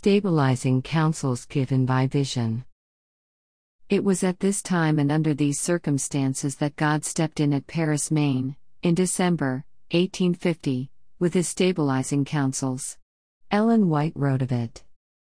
Stabilizing counsels given by vision. It was at this time and under these circumstances that God stepped in at Paris, Maine, in December 1850, with his stabilizing counsels. Ellen White wrote of it.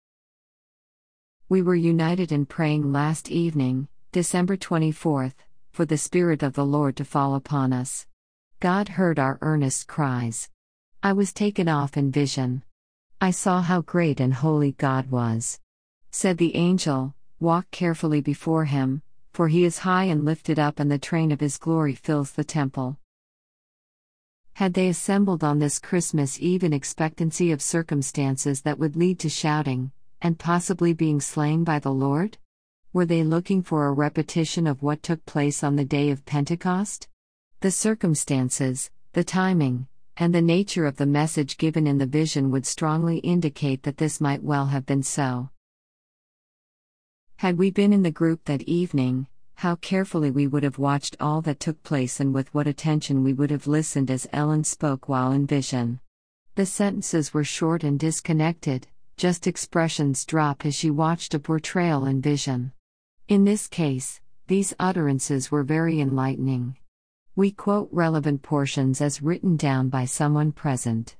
We were united in praying last evening, December 24th, for the Spirit of the Lord to fall upon us. God heard our earnest cries. I was taken off in vision. I saw how great and holy God was. Said the angel, "Walk carefully before him, for he is high and lifted up, and the train of his glory fills the temple." Had they assembled on this Christmas Eve in expectancy of circumstances that would lead to shouting, and possibly being slain by the Lord? Were they looking for a repetition of what took place on the day of Pentecost? The circumstances, the timing, and the nature of the message given in the vision would strongly indicate that this might well have been so. Had we been in the group that evening, how carefully we would have watched all that took place, and with what attention we would have listened as Ellen spoke while in vision. The sentences were short and disconnected, just expressions drop as she watched a portrayal in vision. In this case, these utterances were very enlightening. We quote relevant portions as written down by someone present.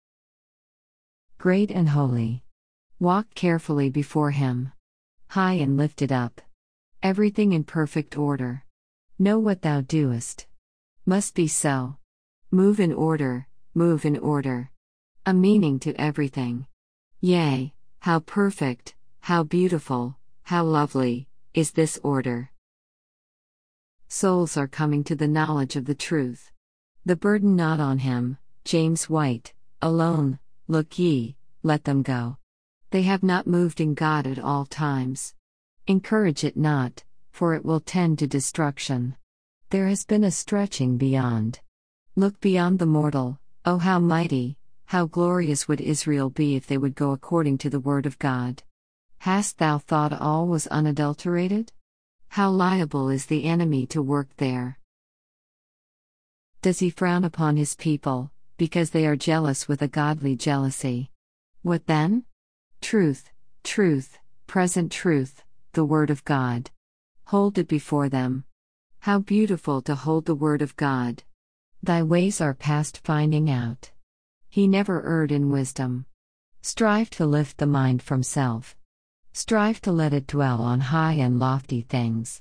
Great and holy. Walk carefully before him. High and lifted up. Everything in perfect order. Know what thou doest. Must be so. Move in order, move in order. A meaning to everything. Yea, how perfect, how beautiful, how lovely, is this order. Souls are coming to the knowledge of the truth. The burden not on him, James White, alone, look ye, let them go. They have not moved in God at all times. Encourage it not, for it will tend to destruction. There has been a stretching beyond. Look beyond the mortal. Oh, how mighty, how glorious would Israel be if they would go according to the word of God. Hast thou thought all was unadulterated? How liable is the enemy to work there? Does he frown upon his people, because they are jealous with a godly jealousy? What then? Truth, truth, present truth, the word of God. Hold it before them. How beautiful to hold the word of God. Thy ways are past finding out. He never erred in wisdom. Strive to lift the mind from self. Strive to let it dwell on high and lofty things.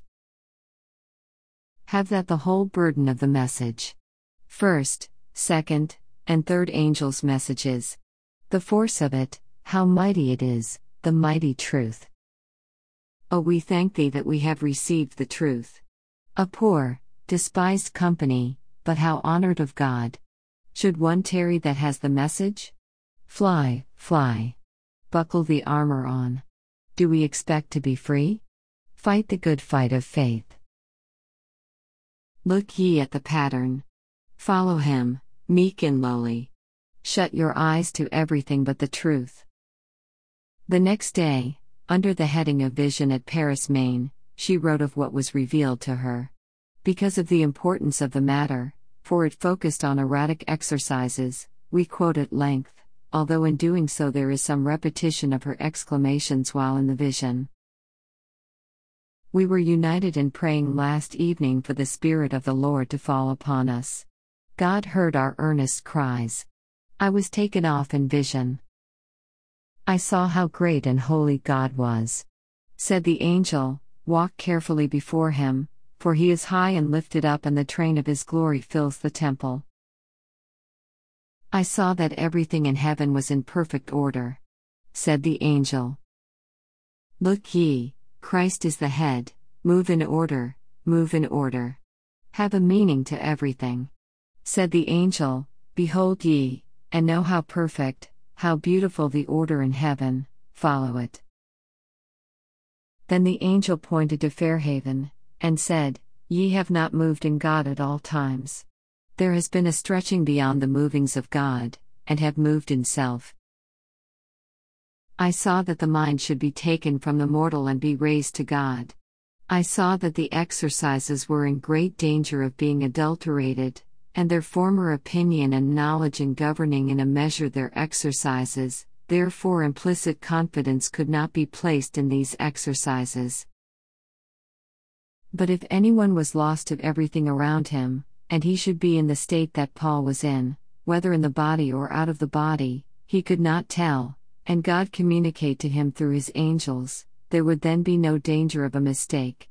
Have that the whole burden of the message. First, second, and third angels' messages. The force of it, how mighty it is, the mighty truth. Oh, we thank thee that we have received the truth. A poor, despised company, but how honored of God. Should one tarry that has the message? Fly, fly. Buckle the armor on. Do we expect to be free? Fight the good fight of faith. Look ye at the pattern. Follow him, meek and lowly. Shut your eyes to everything but the truth. The next day, under the heading of Vision at Paris, Maine, she wrote of what was revealed to her. Because of the importance of the matter, for it focused on erratic exercises, we quote at length, although in doing so there is some repetition of her exclamations while in the vision. We were united in praying last evening for the Spirit of the Lord to fall upon us. God heard our earnest cries. I was taken off in vision. I saw how great and holy God was. Said the angel, "Walk carefully before him, for he is high and lifted up, and the train of his glory fills the temple." I saw that everything in heaven was in perfect order. Said the angel, "Look ye, Christ is the head, move in order, move in order. Have a meaning to everything." Said the angel, "Behold ye, and know how perfect, how beautiful the order in heaven, follow it." Then the angel pointed to Fairhaven, and said, "Ye have not moved in God at all times. There has been a stretching beyond the movings of God, and have moved in self." I saw that the mind should be taken from the mortal and be raised to God. I saw that the exercises were in great danger of being adulterated, and their former opinion and knowledge in governing in a measure their exercises, therefore implicit confidence could not be placed in these exercises. But if anyone was lost to everything around him, and he should be in the state that Paul was in, whether in the body or out of the body, he could not tell, and God communicate to him through his angels, there would then be no danger of a mistake.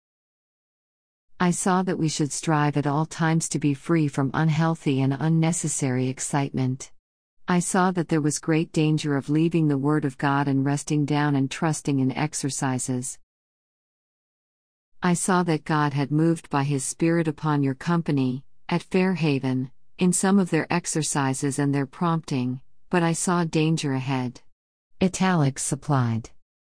I saw that we should strive at all times to be free from unhealthy and unnecessary excitement. I saw that there was great danger of leaving the Word of God and resting down and trusting in exercises. I saw that God had moved by His Spirit upon your company, at Fairhaven, in some of their exercises and their prompting, but I saw danger ahead. Italics supplied.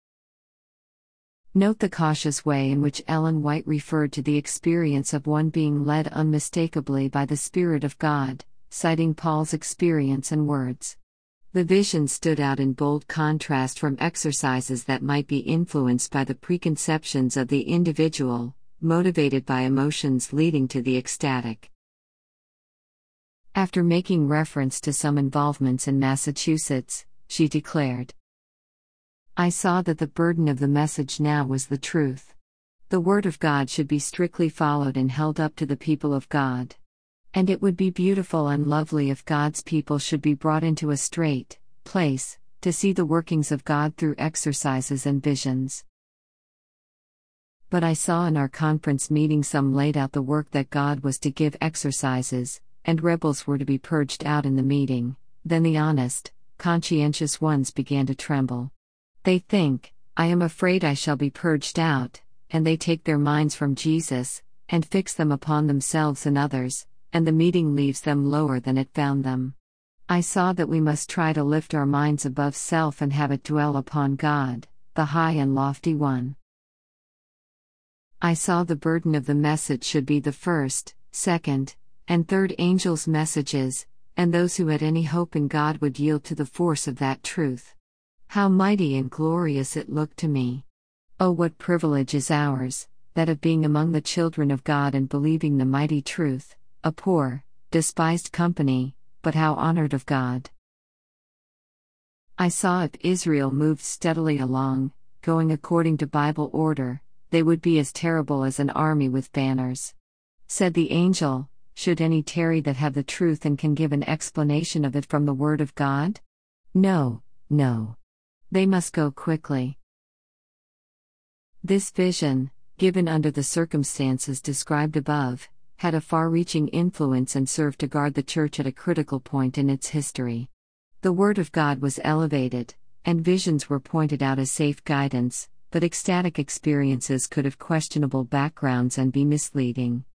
Note the cautious way in which Ellen White referred to the experience of one being led unmistakably by the Spirit of God, citing Paul's experience and words. The vision stood out in bold contrast from exercises that might be influenced by the preconceptions of the individual, motivated by emotions leading to the ecstatic. After making reference to some involvements in Massachusetts, she declared, I saw that the burden of the message now was the truth. The Word of God should be strictly followed and held up to the people of God. And it would be beautiful and lovely if God's people should be brought into a straight place, to see the workings of God through exercises and visions. But I saw in our conference meeting some laid out the work that God was to give exercises, and rebels were to be purged out in the meeting. Then the honest, conscientious ones began to tremble. They think, I am afraid I shall be purged out, and they take their minds from Jesus, and fix them upon themselves and others, and the meeting leaves them lower than it found them. I saw that we must try to lift our minds above self and have it dwell upon God, the high and lofty one. I saw the burden of the message should be the first, second, and third angels' messages, and those who had any hope in God would yield to the force of that truth. How mighty and glorious it looked to me. Oh, what privilege is ours, that of being among the children of God and believing the mighty truth, a poor, despised company, but how honored of God. I saw if Israel moved steadily along, going according to Bible order, they would be as terrible as an army with banners. Said the angel, should any tarry that have the truth and can give an explanation of it from the Word of God? No, no. They must go quickly. This vision, given under the circumstances described above, had a far-reaching influence and served to guard the Church at a critical point in its history. The Word of God was elevated, and visions were pointed out as safe guidance, but ecstatic experiences could have questionable backgrounds and be misleading.